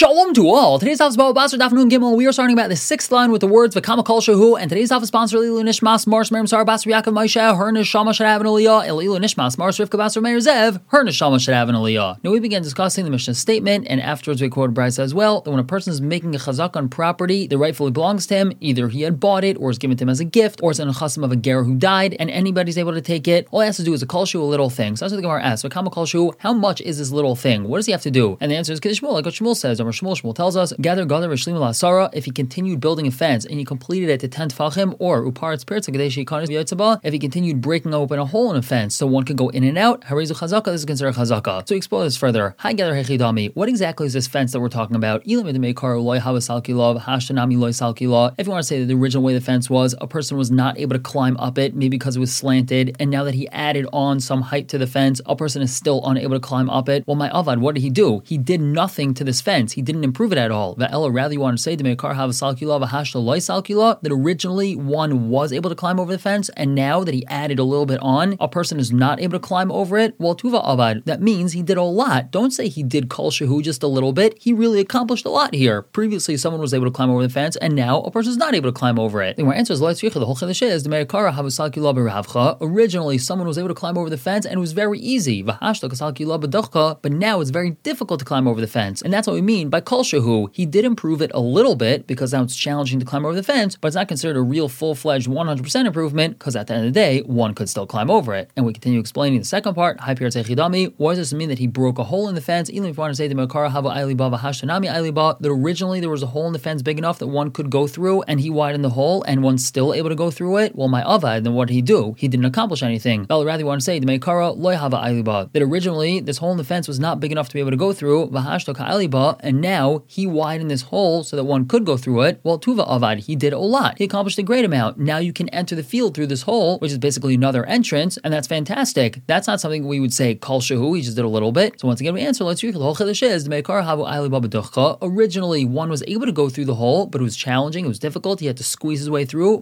Shalom to all. Today's office about Basar Daf Nun Gimel. We are starting about the sixth line with the words V'kama Kol Shehu, and today's office sponsor Elilu Nishmas Mars Merim Sar Basar Yaakov Moshe Her Neshama Should Have an Aliyah. Elilu Nishmas Mars Rivka Basar Meir Zev Her Neshama Should Have an Aliyah. Now we begin discussing the Mishnah statement, and afterwards we quote Brisa as well that when a person is making a chazak on property that rightfully belongs to him, either he had bought it or is given to him as a gift, or it's an chasam of a ger who died, and anybody's able to take it. All he has to do is a Kol Shehu, a little thing. So that's what the Gemara asks. V'kama Kol Shehu, how much is this little thing? What does he have to do? And the answer is Kiddush Shmuel, like what Shmuel says. Shmuel tells us, gather gadar v'shlim l'asara, if he continued building a fence and he completed it to 10 tefachim, or uparetz pirtz kadesh yikanis v'yotzaba, if he continued breaking open a hole in a fence so one could go in and out, harezu chazaka, this is considered chazaka. So explore this further. Hi gather hechidami, what exactly is this fence that we're talking about? If you want to say that the original way the fence was, a person was not able to climb up it, maybe because it was slanted, and now that he added on some height to the fence, a person is still unable to climb up it. Well, my avad, what did he do? He did nothing to this fence. He didn't improve it at all. Ella, rather you want to say that originally one was able to climb over the fence, and now that he added a little bit on, a person is not able to climb over it. Well, tuva avad, that means he did a lot. Don't say he did kol shehu just a little bit. He really accomplished a lot here. Previously, someone was able to climb over the fence, and now a person is not able to climb over it. The answer is the whole chiddush is the meikara havasal. Originally, someone was able to climb over the fence, and it was very easy. But now it's very difficult to climb over the fence, and that's what we mean by kol shehu. He did improve it a little bit because now it's challenging to climb over the fence, but it's not considered a real full-fledged 100% improvement because at the end of the day, one could still climb over it. And we continue explaining the second part. What does this mean that he broke a hole in the fence? Even if you want to say that originally there was a hole in the fence big enough that one could go through, and he widened the hole, and one's still able to go through it. Well, my avad, then what did he do? He didn't accomplish anything. Rather, you want to say that originally this hole in the fence was not big enough to be able to go through, and now he widened this hole so that one could go through it. Well, tuva avad, he did a lot. He accomplished a great amount. Now you can enter the field through this hole, which is basically another entrance, and that's fantastic. That's not something we would say kol shehu, he just did a little bit. So once again, we answer, let's read the whole chiddush is originally one was able to go through the hole, but it was challenging, it was difficult, he had to squeeze his way through.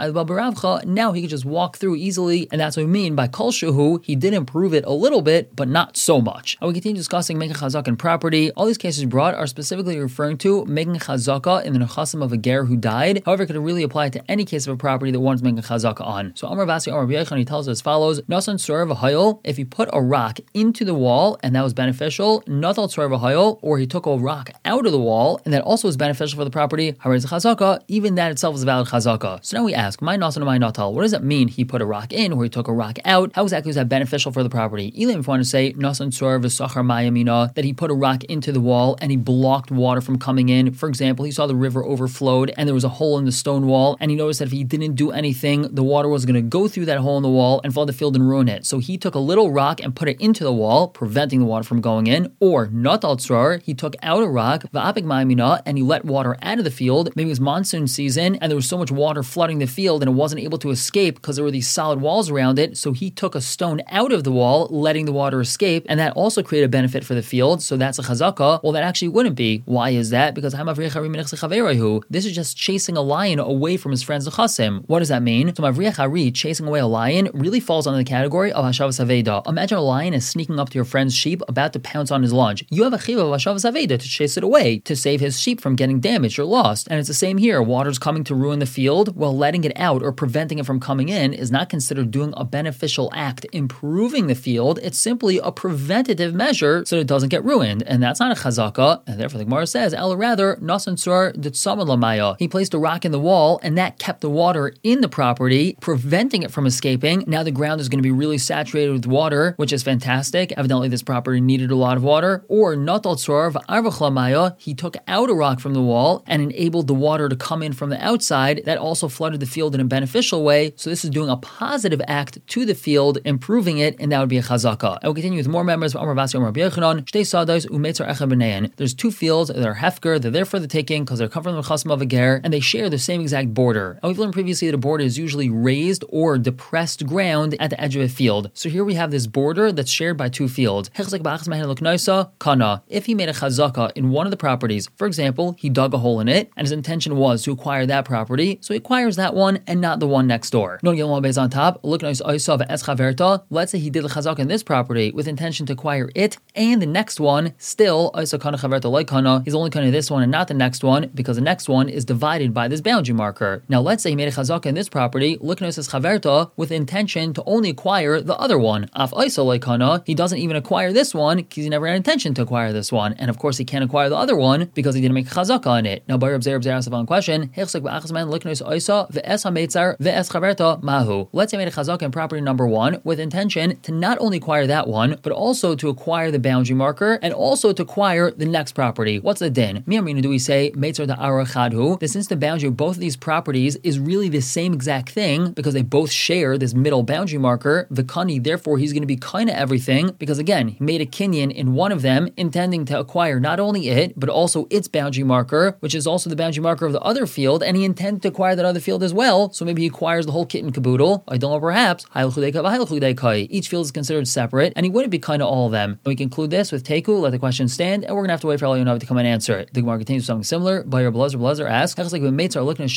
Now he could just walk through easily, and that's what we mean by kol shehu. He did improve it a little bit, but not so much. And we continue discussing making chazaka and property. All these cases brought are specifically referring to making chazaka in the nechasim of a ger who died. However, it could really apply to any case of a property that one is making chazaka on. So Amar Vasi Amar B'Yechon, he tells us as follows: Nasan Tzor v'Hayol, if you put a rock into the wall and that was beneficial, Natal Tzor v'Hayol, or he took a rock out of the wall and that also was beneficial for the property, Harez chazaka, even that itself is a valid chazaka. So now we ask, my Nasan and my Natal, what does that mean? He put a rock in or he took a rock out? How exactly is that beneficial for the property? Elim, if you want to say Nasan Tzor v'Sachar Mayamina, that he put a rock into the wall and he blocked water from coming in. For example, he saw the river overflowed and there was a hole in the stone wall, and he noticed that if he didn't do anything, the water was going to go through that hole in the wall and flood the field and ruin it. So he took a little rock and put it into the wall, preventing the water from going in. Or Natal Tzor, he took out a rock, v'apik ma'amina, and he let water out of the field. Maybe it was monsoon season and there was so much water flooding the field and it wasn't able to escape because there were these solid walls around it. So he took a stone out of the wall, letting the water escape, and that also created a benefit for the field. So that's a chazaka. Well, that actually wouldn't be. Why is that? Because this is just chasing a lion away from his friends the chasim. What does that mean? So Mavriach Hari, chasing away a lion, really falls under the category of Hashavas Aveda. Imagine a lion is sneaking up to your friend's sheep, about to pounce on his lunch. You have a chiv of Hashavas Aveda to chase it away, to save his sheep from getting damaged or lost. And it's the same here. Water's coming to ruin the field. Well, letting it out or preventing it from coming in is not considered doing a beneficial act, improving the field. It's simply a preventative measure so that it doesn't get ruined. And that's not a chazaka. And therefore the Gemara says, rather, Nasan Tzor d'Tzamad Lamaya. He placed a rock in the wall and that kept the water in the property, preventing it from escaping. Now the ground is going to be really saturated with water, which is fantastic. Evidently this property needed a lot of water. Or Natal Tzor v'Arvach Lamaya. He took out a rock from the wall and enabled the water to come in from the outside. That also flooded the field in a beneficial way. So this is doing a positive act to the field, improving it, and that would be a chazaka. I will continue with more members of Amar Vasi Amar B'Yechanan. Shtei Sadais u'Metzar Echad B'Nein. There's two fields that are hefker. They're there for the taking because they're covered in the chasm of a ger, and they share the same exact border. And we've learned previously that a border is usually raised or depressed ground at the edge of a field. So here we have this border that's shared by two fields. If he made a chazaka in one of the properties, for example, he dug a hole in it, and his intention was to acquire that property, so he acquires that one and not the one next door. On top, let's say he did the chazaka in this property with intention to acquire it and the next one, still, chaverta like kana, he's only kind of this one and not the next one because the next one is divided by this boundary marker. Now let's say he made a chazaka in this property, liknos as chaverta, with intention to only acquire the other one. Af isa like kana, he doesn't even acquire this one because he never had intention to acquire this one, and of course he can't acquire the other one because he didn't make a chazaka on it. Now by Reb Zer asked the following question: let's say he made a chazaka in property number 1 with intention to not only acquire that one, but also to acquire the boundary marker and also to acquire the next property. What's the din? Miyamrina, do we say Meitzar da'ara chadhu? That since the boundary of both of these properties is really the same exact thing because they both share this middle boundary marker, the kani, therefore he's going to be kind of everything because again, he made a kinyan in one of them intending to acquire not only it, but also its boundary marker, which is also the boundary marker of the other field, and he intended to acquire that other field as well, so maybe he acquires the whole kit and caboodle. I don't know, perhaps each field is considered separate, and he wouldn't be kind of all of them. And we conclude this with Teku, let the question stand, and we're going to have to wait for Elionav to come and answer it. The Gemara continues with something similar. Bayer Blazer asks, let's say made a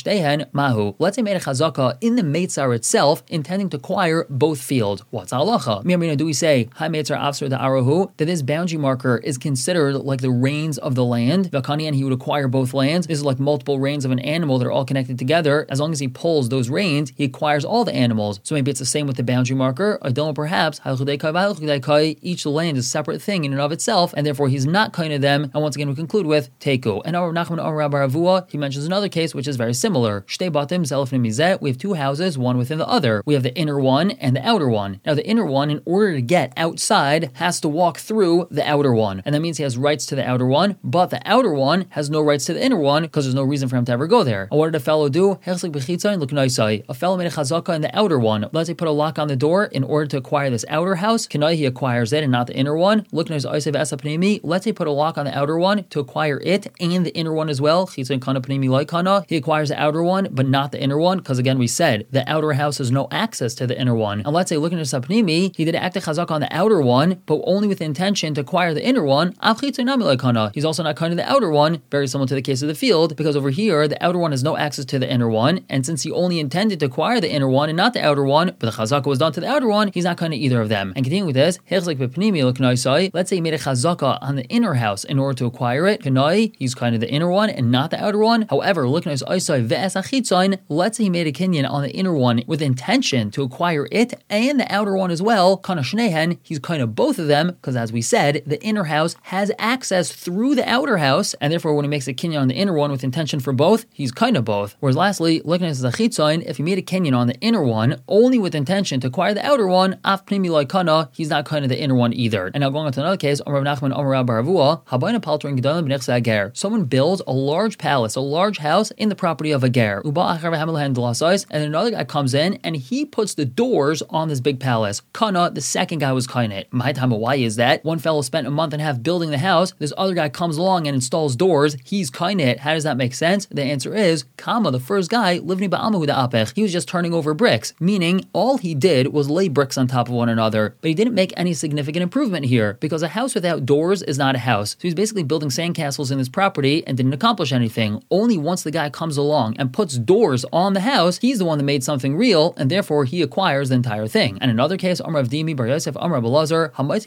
chazaka in the Meitzar itself, intending to acquire both fields. What's halacha? Do we say Hi Meitzar Afsar the Arahu, that this boundary marker is considered like the reins of the land? And he would acquire both lands. This is like multiple reins of an animal that are all connected together. As long as he pulls those reins, he acquires all the animals. So maybe it's the same with the boundary marker. I don't know, perhaps each land is a separate thing in and of itself, and therefore he's not kind of them. And once again, we conclude with Teku. And our Nachman Amar Baravua, he mentions another case which is very similar. We have two houses, one within the other. We have the inner one and the outer one. Now the inner one, in order to get outside, has to walk through the outer one. And that means he has rights to the outer one, but the outer one has no rights to the inner one because there's no reason for him to ever go there. And what did a fellow do? A fellow made a chazaka in the outer one. Let's say put a lock on the door in order to acquire this outer house. Kanai, he acquires it and not the inner one. Let's say put a lock on the outer one to acquire it and the inner one as well. He acquires the outer one, but not the inner one, because again, we said the outer house has no access to the inner one. And let's say looking at Sapnimi, he did act a chazaka on the outer one, but only with the intention to acquire the inner one. He's also not kind of the outer one, very similar to the case of the field, because over here, the outer one has no access to the inner one, and since he only intended to acquire the inner one and not the outer one, but the chazaka was done to the outer one, he's not kind of either of them. And continuing with this, let's say he made a chazaka on the inner house in order to acquire it. He's kind of the inner one and not the outer one. However, let's say he made a kinyan on the inner one with intention to acquire it and the outer one as well. He's kind of both of them, because as we said, the inner house has access through the outer house, and therefore when he makes a kinyan on the inner one with intention for both, he's kind of both. Whereas lastly, looking at the chitzain, if he made a kinyan on the inner one only with intention to acquire the outer one, af pnimi loy kana, he's not kind of the inner one either. And now going on to another case, Amar Nachman Amar Baravua, habayna paltrin gedalim b'nechse ager. Someone builds a large palace, a large house in the property of a ger. And another guy comes in and he puts the doors on this big palace. Kana, the second guy was kainet. My time, why is that? One fellow spent a month and a half building the house. This other guy comes along and installs doors. He's kainet. How does that make sense? The answer is, Kama, the first guy, livni ba'amahu da'apech. He was just turning over bricks, meaning all he did was lay bricks on top of one another. But he didn't make any significant improvement here, because a house without doors is not a house. So he's basically building sandcastles in this property and didn't accomplish anything. Only once the guy comes along and puts doors on the house, he's the one that made something real, and therefore he acquires the entire thing. And another case, Amar of Dimi Bar Yosef Amar Belazar,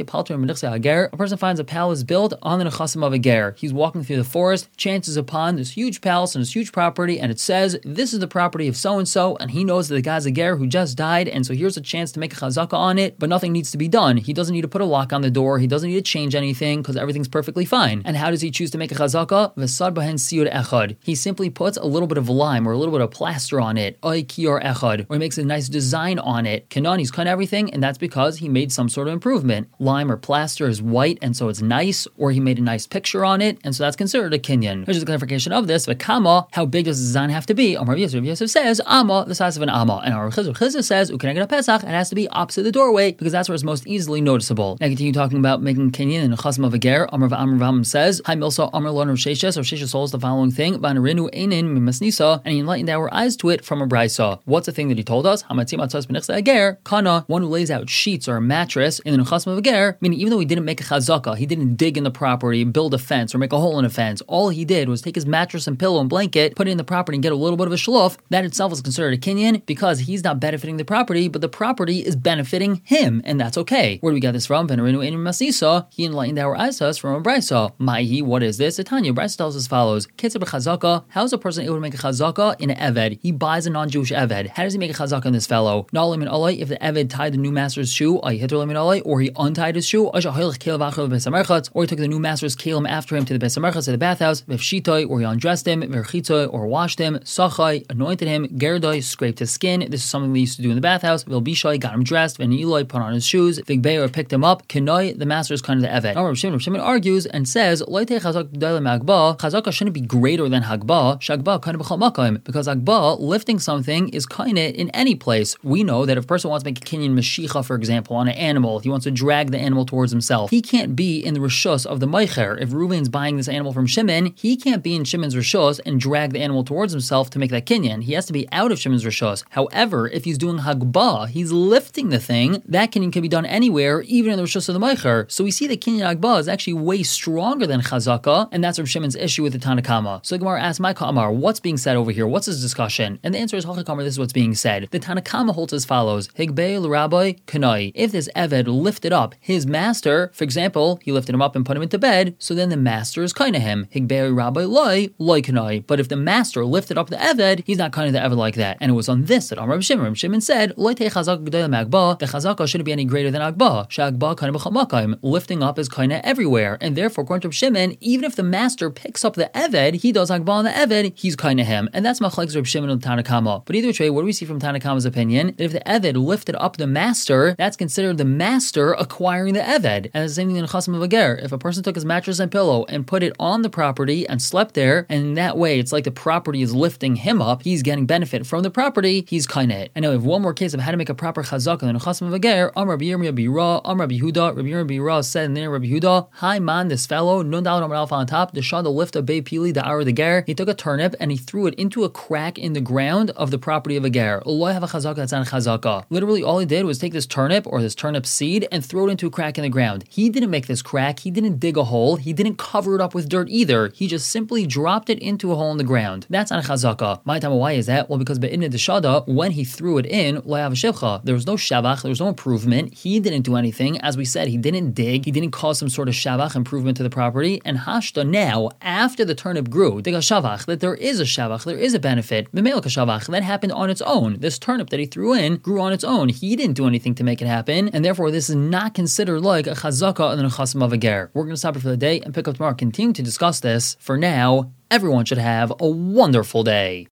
a person finds a palace built on the nechasim of a ger. He's walking through the forest, chances upon this huge palace and this huge property, and it says, this is the property of so-and-so, and he knows that the guy's a ger who just died, and so here's a chance to make a chazaka on it, but nothing needs to be done. He doesn't need to put a lock on the door, he doesn't need to change anything, because everything's perfectly fine. And how does he choose to make a chazaka? V'sad bahen siyud echad. He simply puts a little bit of lime or a little bit of plaster on it, oy kiyor echad, or he makes a nice design on it. Kanan, he's cut everything, and that's because he made some sort of improvement. Lime or plaster is white, and so it's nice, or he made a nice picture on it, and so that's considered a kinyan. Here's a clarification of this. V'kama, how big does the design have to be? Amar Yosef says, Amma, the size of an Amma. And our Chizr says, Ukeneged a Pesach, it has to be opposite the doorway, because that's where it's most easily noticeable. Now continue talking about making kinyan in a chasm of a ger. Amar V'am says, Hi Milsa, Amar Lon Rav Sheshes, or Sheshes holds the following thing, V'anarinu einin mimasnisa, and he enlightened our eyes to it from a brisa. What's the thing that he told us? Hamatzim atzas b'nechse ager, kana, one who lays out sheets or a mattress in the chasm of a ger, meaning even though he didn't make a chazaka, he didn't dig in the property, build a fence, or make a hole in a fence, all he did was take his mattress and pillow and blanket, put it in the property and get a little bit of a shluf. That itself is considered a kinyan, because he's not benefiting the property, but the property is benefiting him, and that's okay. Where do we get this from? Venarinu einin masisa, he enlightened our eyes to us from a brisa. chazaka. Ma'hi, what is this? The Tanya Brisa tells us as follows: Kitzur b'chazaka. How is a person able to make a chazaka in an eved? He buys a non-Jewish eved. How does he make a chazaka in this fellow? Not limin alay. If the eved tied the new master's shoe, or he untied his shoe, or he took the new master's kalim after him to the Beis Hamerchatz, to the bathhouse, or he undressed him, or washed him, sachai, anointed him, gerdai, scraped his skin. This is something they used to do in the bathhouse. Vilbishai, got him dressed, Eloi put on his shoes, Vigbei, picked him up, Kenoi, the master is kind of the eved. Now Rav Shimon argues and says, chazaka shouldn't be greater than hagbah, shagba kind of b'chol makom, because hagbah, lifting something, is kind of in any place. We know that if a person wants to make a kinyan meshicha, for example, on an animal, he wants to drag the animal towards himself, he can't be in the rishus of the meicher. If Reuven's buying this animal from Shimon, he can't be in Shimon's rishus and drag the animal towards himself to make that kinyan. He has to be out of Shimon's rishus. However, if he's doing hagbah, he's lifting the thing, that kinyan can be done anywhere, even in the rishus of the meicher. So we see that kinyan hagbah is actually way stronger than chazaka, and that's Rav Shimon's issue with the Tanakama. So Gemara asks, Ma'ika Amar, what's being said over here? What's this discussion? And the answer is, Hachik Amar, this is what's being said. The Tanakama holds as follows: Higbei l'Rabbi Kanai. If this eved lifted up his master, for example, he lifted him up and put him into bed, so then the master is kind of him. Higbei Rabbi Loi Kanai. But if the master lifted up the eved, he's not kind of the eved like that. And it was on this that Amar Rav Shimon said, Loi te chazaka g'day l'Agbah. The chazaka shouldn't be any greater than Agbah. Sha'agbah kind of b'chamakim. Lifting up is kind of everywhere, and therefore, according to Rav Shimon, even if the master picks up the eved, he does hagbah on the eved, he's kind of him. And that's machlekes Rav Shimon and Tanakama. But either way, what do we see from Tanakama's opinion? That if the eved lifted up the master, that's considered the master acquiring the eved. And it's the same thing in Chasam V'Ger. If a person took his mattress and pillow and put it on the property and slept there, and in that way, it's like the property is lifting him up, he's getting benefit from the property, he's kind of it. I know we have one more case of how to make a proper chazaka in Chasam V'Ger. Rabbi Yirmiyah Bira, Rabbi Yehuda. Rabbi Yirmiyah Bira said in there, Rabbi Yehuda, hi man, this fellow, nun dalad amar alpha on top, the shah the lift of Bei Pili, the hour of the ger, he took a turnip and he threw it into a crack in the ground of the property of a ger. Loi have a chazaka, that's not a chazaka. Literally all he did was take this turnip or this turnip seed and throw it into a crack in the ground. He didn't make this crack, he didn't dig a hole, he didn't cover it up with dirt either. He just simply dropped it into a hole in the ground. That's not a chazaka. My time, why is that? Well, because be'inid deshada, when he threw it in, loi have a shivcha. There was no shavach, there was no improvement. He didn't do anything. As we said, he didn't dig, he didn't cause some sort of shavach improvement to the property. And hashta now, after the turnip grew, dig a shavach, that there is a shavach, there is a benefit. B'meilka shavach, that happened on its own. This turnip that he threw in grew on its own. He didn't do anything to make it happen, and therefore this is not considered like a chazaka and a chasam of a ger. We're going to stop it for the day and pick up tomorrow, continue to discuss this. For now, everyone should have a wonderful day.